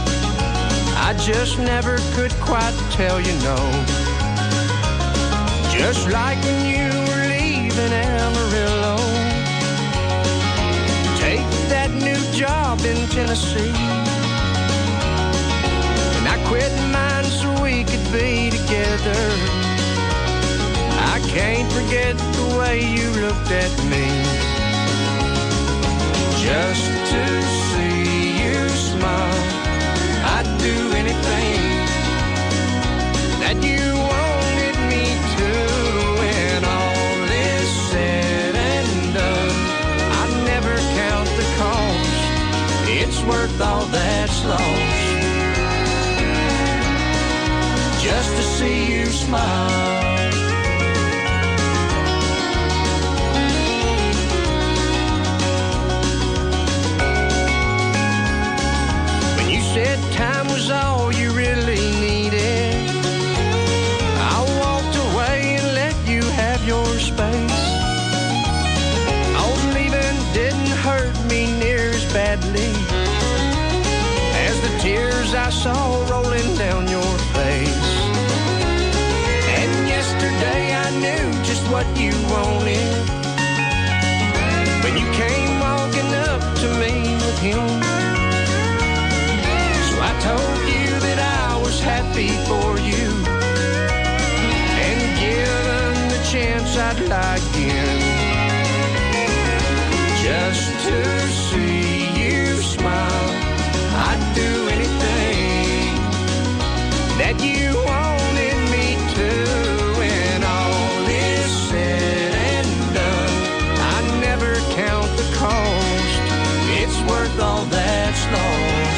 I just never could quite tell you no. just like when you were leaving Amarillo. Take that new job in Tennessee, and I quit mine so we could be together. I can't forget the way you looked at me. Just to see you smile, I'd do anything that you wanted me to. When all is said and done, I never count the cost. It's worth all that's lost, just to see you smile. Said time was all you really needed, I walked away and let you have your space. Oh, leaving didn't hurt me near as badly as the tears I saw rolling down your face. And yesterday I knew just what you wanted when you came walking up to me with him. I told you that I was happy for you, and given the chance I'd lie again, just to see you smile. I'd do anything that you wanted me to. When all is said and done, I never count the cost. It's worth all that's lost,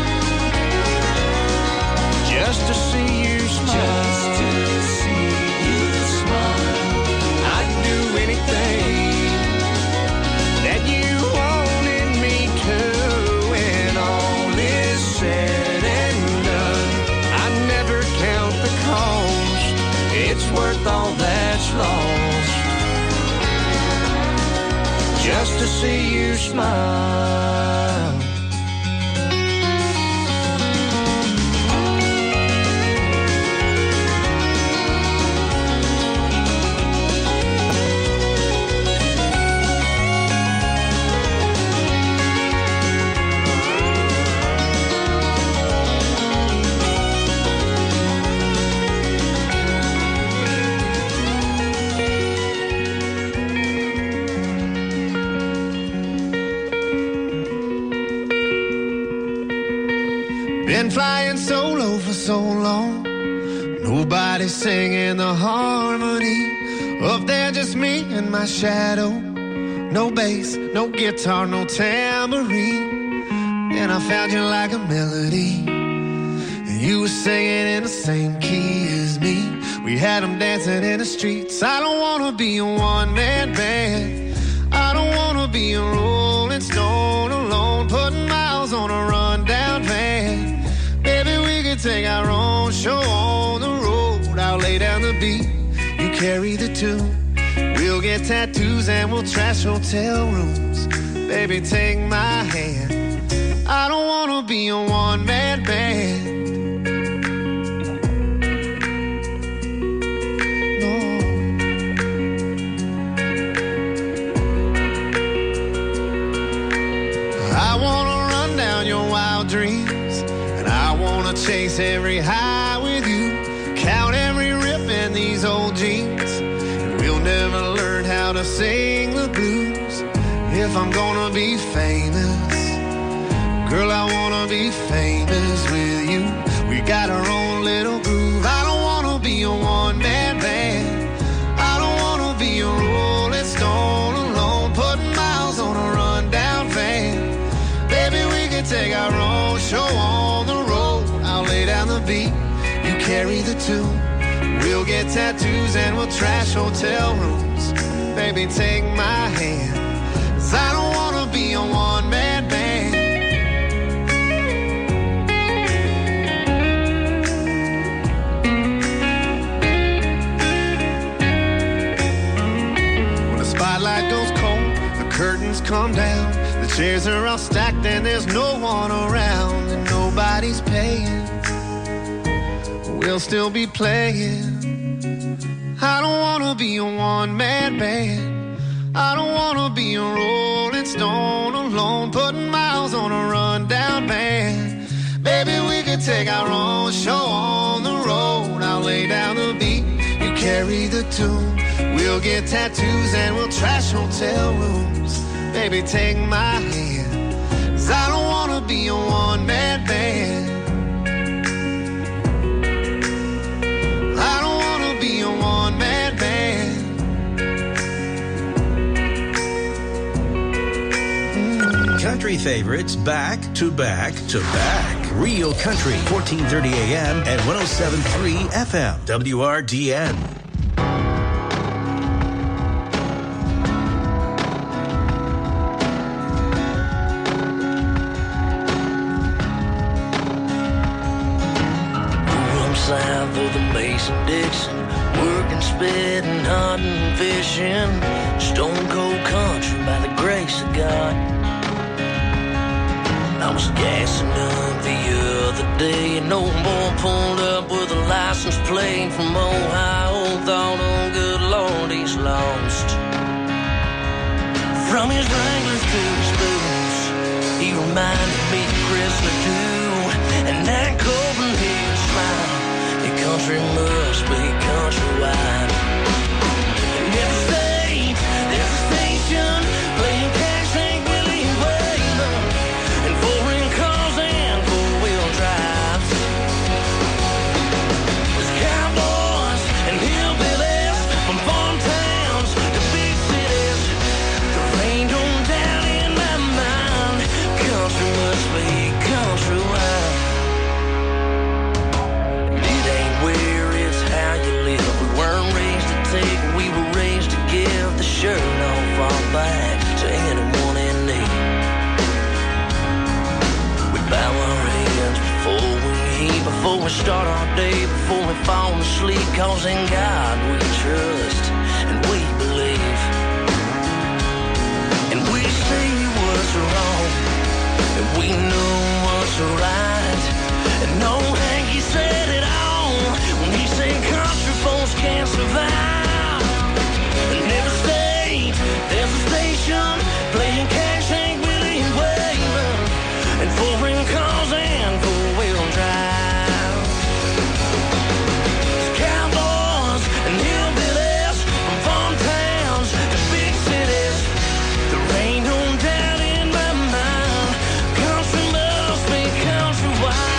just to see you smile. Just to see you smile. I'd do anything that you wanted me to. When all is said and done, I never count the cost. It's worth all that's lost, just to see you smile. Been flying solo for so long, nobody singing the harmony. Up there just me and my shadow, no bass, no guitar, no tambourine. And I found you like a melody, and you were singing in the same key as me. We had them dancing in the streets. I don't wanna be a one-man band, I don't wanna be a Rolling Stone alone, putting miles on a rundown van. Maybe we could take our own show on the road. I'll lay down the beat, you carry the tune. We'll get tattoos and we'll trash hotel rooms. Baby, take my hand, I don't wanna be a one-man band. No. I wanna run down your wild dreams, and I wanna chase every high with you, count every rip in these old jeans, and we'll never learn how to sing the blues. If I'm gonna be famous, girl, I wanna be famous with you. We got our own little groove. I don't wanna be a one-man band, I don't wanna be a Rolling Stone alone, putting miles on a rundown van. Baby, we can take our own show on the road. I'll lay down the beat, you carry the tune. We'll get tattoos and we'll trash hotel rooms. Baby, take my hand, 'cause I don't wanna be a one-man band. When the spotlight goes cold, the curtains come down, the chairs are all stacked and there's no one around, and nobody's paying, we'll still be playing. I don't wanna be a one-man band. I don't wanna be a rolling stone alone, putting miles on a rundown van. Baby, we could take our own show on the road. I'll lay down the beat, you carry the tune. We'll get tattoos and we'll trash hotel rooms. Baby, take my hand, 'cause I don't wanna be a one-man band. I don't wanna be a one-man band. Country favorites back to back to back. Real Country, 1430 AM and 107.3 FM. WRDN. South of the Mason-Dixon, working, spitting, hunting, fishing, stone cold country by the grace of God. I was gassing up the other day, and old boy pulled up with a license plate from Ohio. Thought, oh good Lord, he's lost. From his Wranglers to his boots, he reminded me of Chrysler too, and that Copenhagen smile. The country must be countrywide. In every state, there's a station playing Cash, Hank Willie, and Waylon, and foreign cars and four-wheel drives. There's cowboys and hillbillies from farm towns to big cities. The rain don't down in my mind. Country must be countrywide. Where it's how you live. We weren't raised to take, we were raised to give the shirt off our back to anyone in need. We bow our heads before we eat, before we start our day, before we fall asleep, 'cause in God we trust and we believe. And we see what's wrong and we know what's right. And no Hanky said it all when he said country folks can't survive. In every state, there's a station playing Cash, Hank Willie, and Waylon, and foreign cars and four-wheel drive. There's cowboys and hillbillies from farm towns to big cities. The rain don't down in my mind. Country must be countrywide.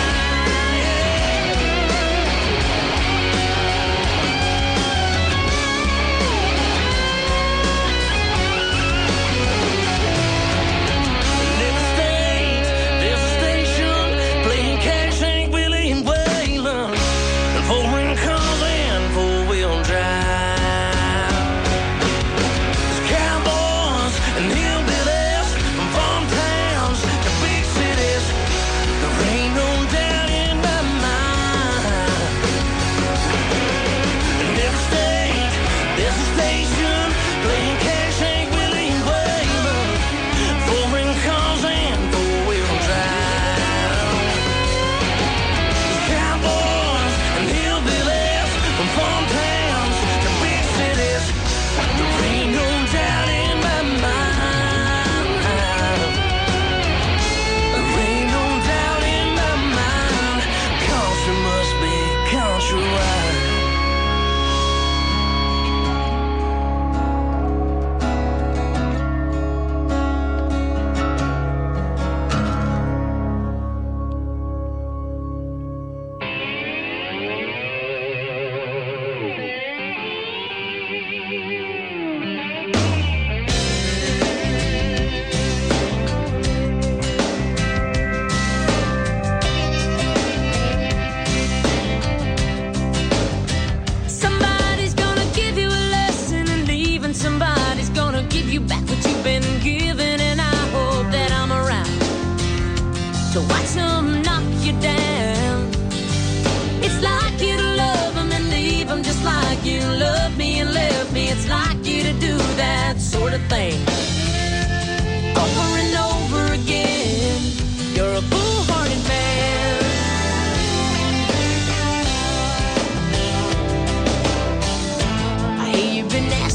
Sort of thing over and over again. You're a foolhardy man.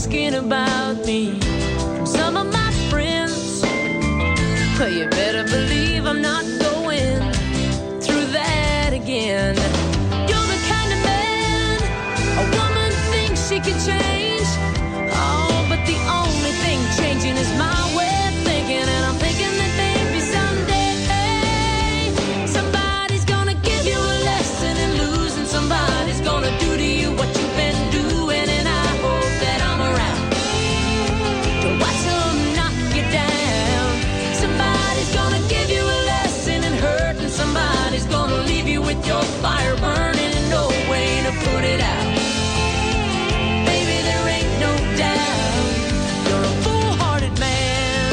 asking about me from some of my friends. But you better believe I'm not going through that again. You're the kind of man a woman thinks she can change. Oh, but the only thing changing is my way of thinking. And I'm thinking that maybe someday somebody's gonna give you a lesson in losing. Somebody's gonna do to you what you've been doing. And I hope that I'm around to watch them knock you down. Somebody's gonna give you a lesson in hurt, and somebody's gonna leave you with your fire burning and no way to put it out. Baby, there ain't no doubt you're a foolhardy man.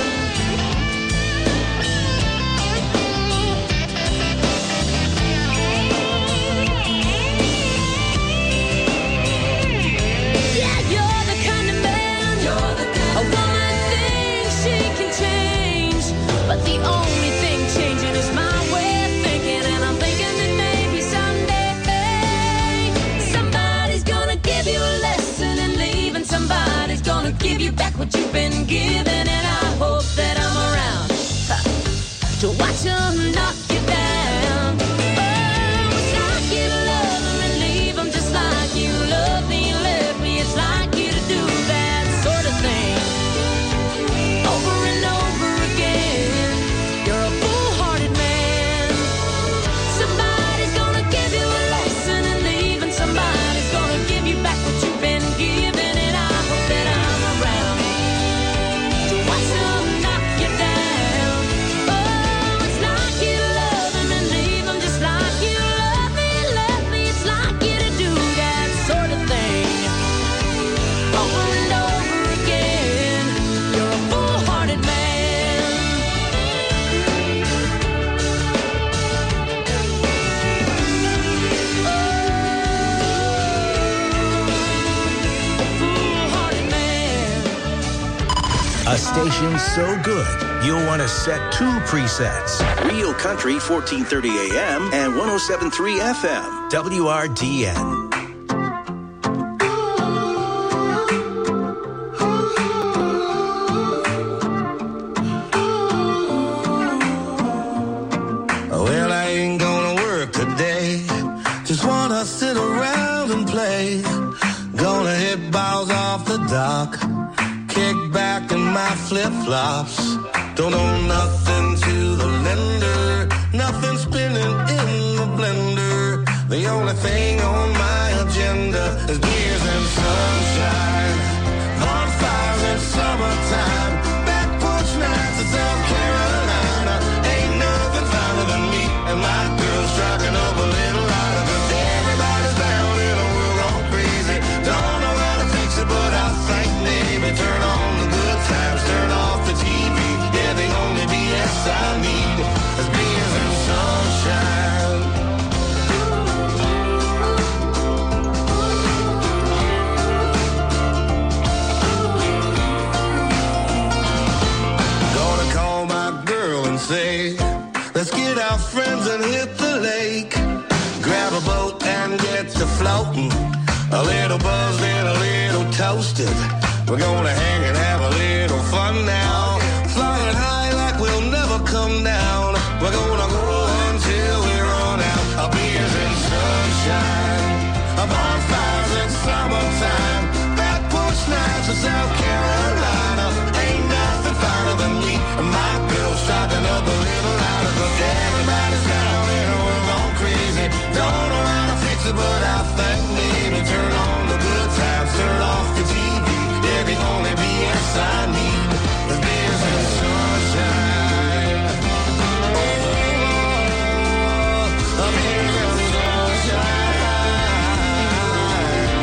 Yeah, you're the kind of man a woman thinks she can change. But the only thing changing is my way of thinking. And I'm thinking that maybe someday somebody's gonna give you a lesson in leaving. Somebody's gonna give you back what you've been given. And I hope that I'm around to watch them knock you down. Oh, it's like you to love them and leave them, just like you love me and left me. It's like you to do that sort of thing over and over again. You're a foolhardy man. Somebody's gonna give you a lesson in leaving. Somebody's gonna give you back what you've been given. And I hope that I'm around to watch them knock you down. Oh, it's like you to love them and leave them, just like you love me and left me. It's like you to do that sort of thing over and over again. You're a foolhardy man. Foolhardy man. A station so good, you'll want to set two presets. Real Country 1430 AM and 107.3 FM. WRDN. Well, I ain't gonna work today. Just wanna sit around and play. Gonna hit balls off the dock. Kick back in my flip-flops. Don't owe nothing to the lender. Nothing spinning in the blender. The only thing on my agenda is beers and sunshine. Bonfires in summertime. Back porch nights in South Carolina. Ain't nothing finer than me and my girls striking up a little lighter. 'Cause everybody's down in a world gone crazy. Don't know how to fix it, but I think maybe turn on the good times, turn off the TV. Yeah, the only BS I need is beers and sunshine. Gonna call my girl and say, let's get our friends and hit the lake. Grab a boat and get to floating. A little buzzed and a little toasted. We're gonna hang and have a little fun now. Flying high like we'll never come down. We're gonna go until we run out. Our beers and sunshine. Our bonfires in summertime. Back porch nights in South Carolina. Ain't nothing finer than me and my girls striking up a little louder. 'Cause everybody's down and we're gone crazy. Don't know how to fix it, but I think maybe turn on the good times, turn off the TV. Yeah, the only BS I need is beers and sunshine. Oh, beers and sunshine.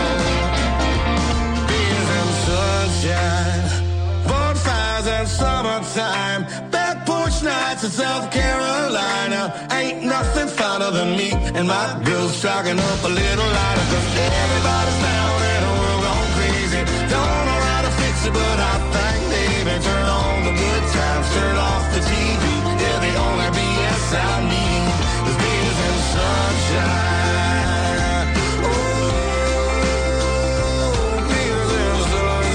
Oh, beers and sunshine. Bonfires and summertime. Back porch nights in South Carolina. Ain't nothing finer than me and my girls striking up a little lighter. 'Cause everybody's down and we're gone crazy. Don't know how to fix it, but I think maybe turn on the good times, turn off the TV. Yeah, the only BS I need is beers and sunshine. Oh, beers and sunshine.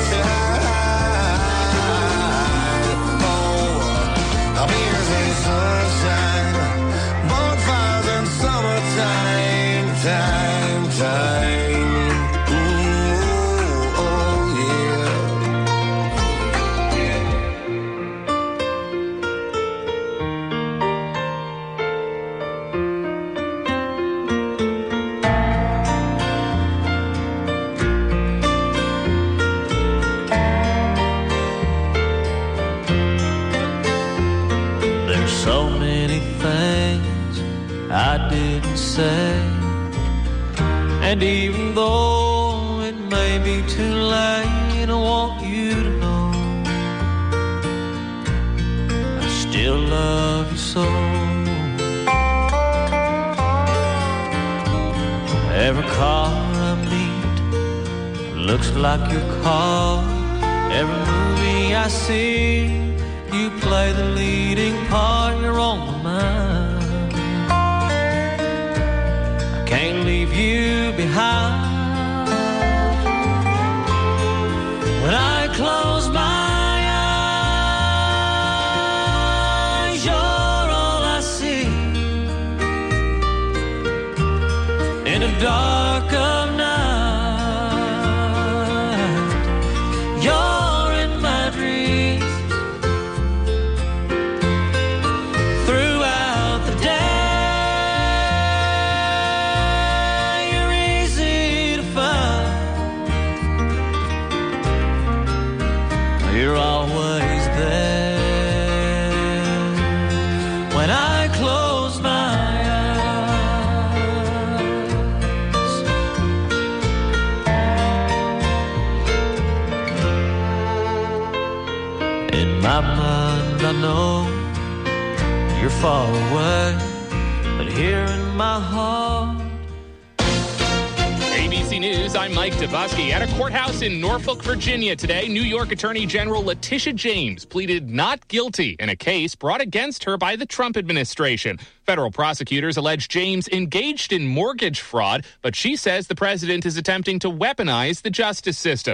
though it may be too late, I want you to know I still love you so. Every car I meet looks like your car. Every movie I see, you play the leading part. You're on my mind. I can't leave you behind. When I close my eyes, you're all I see. In the dark of night, you're in my dreams. Throughout the day, you're easy to find. You're always there when I close my my mind, I know you're far away, but here in my heart. ABC News, I'm Mike Dabusky. At a courthouse in Norfolk, Virginia today, New York Attorney General Letitia James pleaded not guilty in a case brought against her by the Trump administration. Federal prosecutors allege James engaged in mortgage fraud, but she says the president is attempting to weaponize the justice system.